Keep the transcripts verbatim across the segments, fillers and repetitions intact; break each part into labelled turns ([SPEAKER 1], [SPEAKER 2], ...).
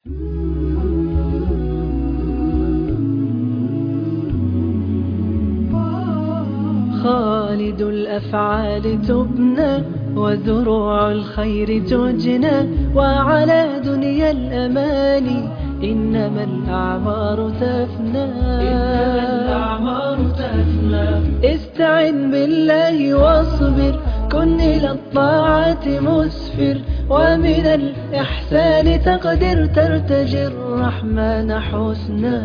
[SPEAKER 1] خالد الأفعال تبنى وزروع الخير تجنى، وعلى دنيا الأماني إنما الأعمار تفنى. إنما الأعمار تفنى. استعن بالله واصبر، كن إلى الطاعات مسفر، ومن الإحسان تقدر ترتجي الرحمن حسنا.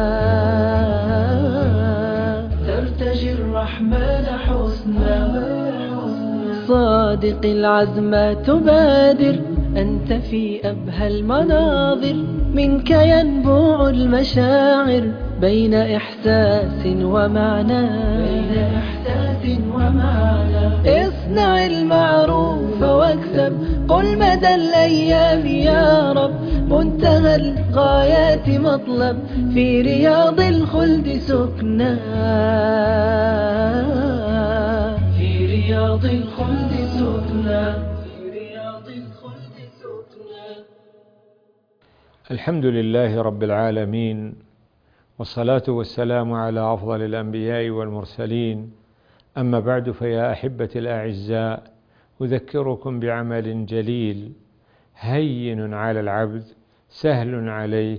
[SPEAKER 1] ترتجي الرحمن حسنا. صادق العزم تبادر، أنت في أبهى المناظر، منك ينبوع المشاعر بين إحساس ومعنى. بين إحساس ومعنى. اصنع المعروف واكسب، قل مدى الأيام يا رب، منتهى الغايات مطلب، في رياض الخلد سكنا. في رياض الخلد سكنا. في رياض الخلد سكنا.
[SPEAKER 2] الحمد لله رب العالمين، والصلاة والسلام على أفضل الأنبياء والمرسلين. أما بعد، فيا أحبتي الأعزاء، أذكركم بعمل جليل هين على العبد، سهل عليه،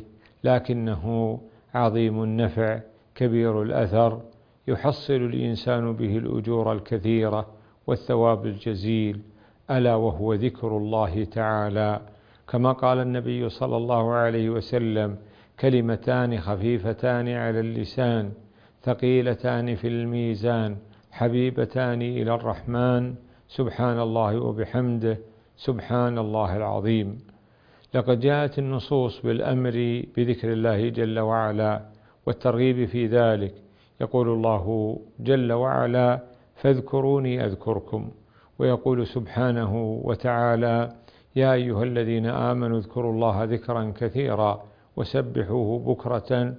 [SPEAKER 2] لكنه عظيم النفع كبير الأثر، يحصل الإنسان به الأجور الكثيرة والثواب الجزيل، ألا وهو ذكر الله تعالى. كما قال النبي صلى الله عليه وسلم: كلمتان خفيفتان على اللسان، ثقيلتان في الميزان، حبيبتان إلى الرحمن، سبحان الله وبحمده، سبحان الله العظيم. لقد جاءت النصوص بالأمر بذكر الله جل وعلا والترغيب في ذلك. يقول الله جل وعلا: فاذكروني أذكركم. ويقول سبحانه وتعالى: يا أيها الذين آمنوا اذكروا الله ذكرا كثيرا وسبحوه بكرة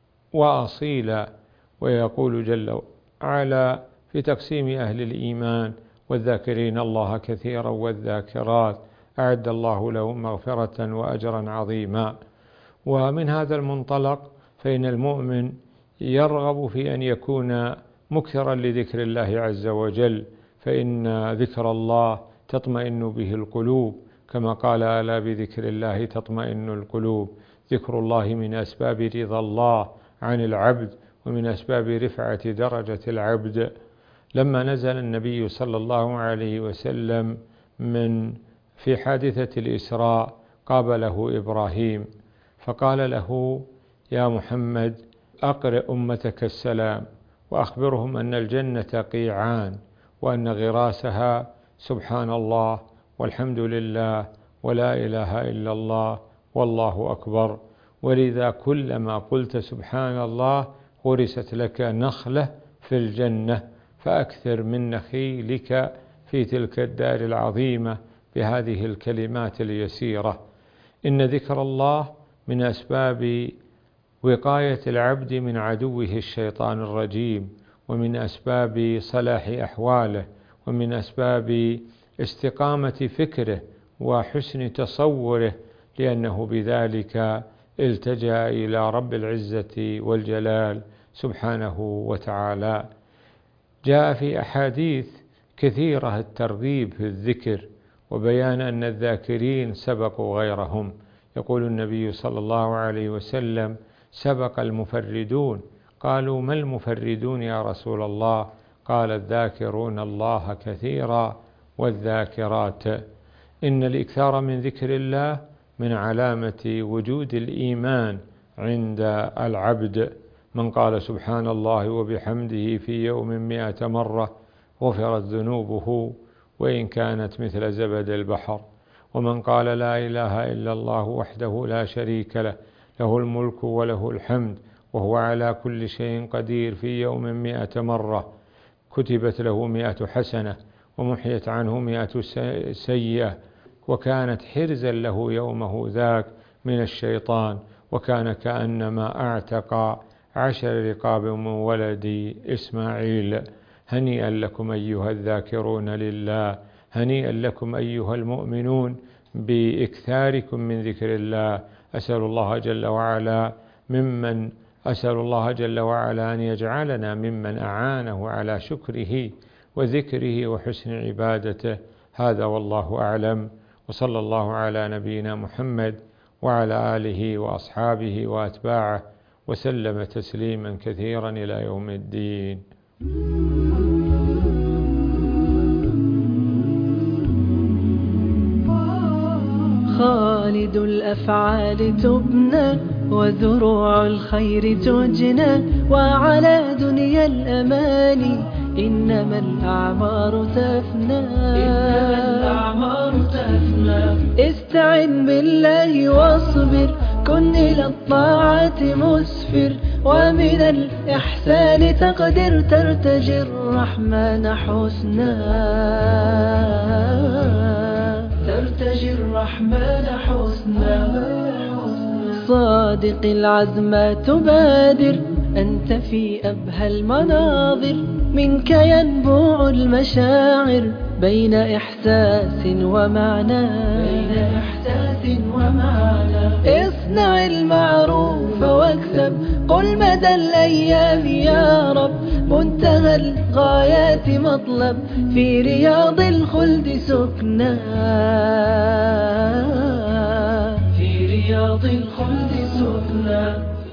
[SPEAKER 2] وأصيلا. ويقول جل وعلا في تقسيم أهل الإيمان: والذاكرين الله كثيرا والذاكرات أعد الله لهم مغفرة وأجرا عظيما. ومن هذا المنطلق فإن المؤمن يرغب في أن يكون مكثرا لذكر الله عز وجل، فإن ذكر الله تطمئن به القلوب، كما قال: ألا بذكر الله تطمئن القلوب. ذكر الله من أسباب رضا الله عن العبد، ومن أسباب رفعة درجة العبد. لما نزل النبي صلى الله عليه وسلم من في حادثة الإسراء قابله إبراهيم فقال له: يا محمد، أقرئ أمتك السلام، وأخبرهم أن الجنة قيعان، وأن غراسها سبحان الله والحمد لله ولا إله إلا الله والله أكبر. ولذا كلما قلت سبحان الله غرست لك نخلة في الجنة، فأكثر من نخيلك في تلك الدار العظيمة بهذه الكلمات اليسيرة. إن ذكر الله من أسباب وقاية العبد من عدوه الشيطان الرجيم، ومن أسباب صلاح أحواله، ومن أسباب استقامة فكره وحسن تصوره، لأنه بذلك التجأ إلى رب العزة والجلال سبحانه وتعالى. جاء في أحاديث كثيرة الترغيب في الذكر وبيان أن الذاكرين سبقوا غيرهم. يقول النبي صلى الله عليه وسلم: سبق المفردون. قالوا: ما المفردون يا رسول الله؟ قال: الذاكرون الله كثيرا والذاكرات. إن الإكثار من ذكر الله من علامة وجود الإيمان عند العبد. من قال سبحان الله وبحمده في يوم مئة مرة غفرت ذنوبه وإن كانت مثل زبد البحر. ومن قال لا إله إلا الله وحده لا شريك له، له الملك وله الحمد وهو على كل شيء قدير، في يوم مئة مرة كتبت له مئة حسنة ومحيت عنه مئة سيئة، وكانت حرزا له يومه ذاك من الشيطان، وكان كأنما أعتق عشر رقاب من ولد إسماعيل. هنيئا لكم أيها الذاكرون لله، هنيئا لكم أيها المؤمنون بإكثاركم من ذكر الله. أسأل الله جل وعلا ممن أسأل الله جل وعلا أن يجعلنا ممن أعانه على شكره وذكره وحسن عبادته. هذا والله أعلم، وصلى الله على نبينا محمد وعلى آله وأصحابه وأتباعه وسلم تسليما كثيرا إلى يوم الدين.
[SPEAKER 1] خالد الأفعال تبنى وزروع الخير تجنى، وعلى دنيا الأماني إنما الأعمار تفنى. إنما الأعمار تفنى. استعن بالله واصبر، كن إلى الطاعات مسفر، ومن الإحسان تقدر ترتجي الرحمن حسنا. ترتجي الرحمن حسنا. صادق العزم تبادر، أنت في أبهى المناظر، منك ينبوع المشاعر بين إحساس ومعنى. بين إحساس ومعنى. اصنع المعروف واكسب، قل مدى الأيام يا رب، منتهى الغايات مطلب، في رياض الخلد سكنا. في رياض الخلد سكنا.